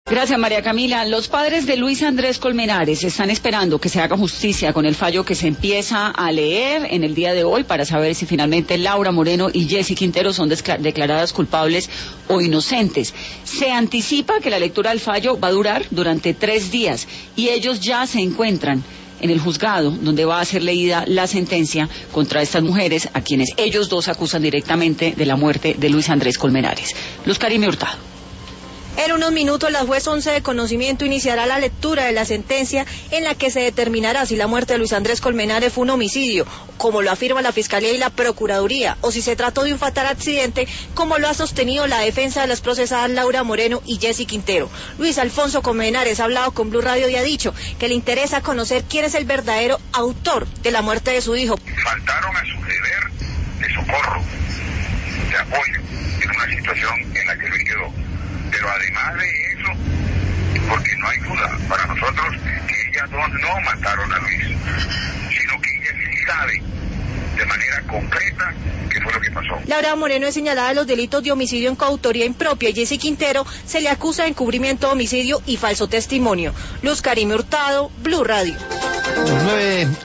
Gracias, María Camila. Los padres de Luis Andrés Colmenares están esperando que se haga justicia con el fallo que se empieza a leer en el día de hoy para saber si finalmente Laura Moreno y Jessy Quintero son declaradas culpables o inocentes. Se anticipa que la lectura del fallo va a durar durante 3 días y ellos ya se encuentran en el juzgado donde va a ser leída la sentencia contra estas mujeres a quienes ellos dos acusan directamente de la muerte de Luis Andrés Colmenares. Luz Karime Hurtado. En unos minutos la juez 11 de conocimiento iniciará la lectura de la sentencia en la que se determinará si la muerte de Luis Andrés Colmenares fue un homicidio, como lo afirma la Fiscalía y la Procuraduría, o si se trató de un fatal accidente, como lo ha sostenido la defensa de las procesadas Laura Moreno y Jessy Quintero. Luis Alfonso Colmenares ha hablado con Blue Radio y ha dicho que le interesa conocer quién es el verdadero autor de la muerte de su hijo. Faltaron a su deber de socorro, de apoyo, en una situación en la que Luis quedó. Pero además de eso, porque no hay duda para nosotros que ellas dos no mataron a Luis, sino que ellas sí saben de manera concreta qué fue lo que pasó. Laura Moreno es señalada de los delitos de homicidio en coautoría impropia y Jessy Quintero se le acusa de encubrimiento de homicidio y falso testimonio. Luz Karime Hurtado, Blue Radio.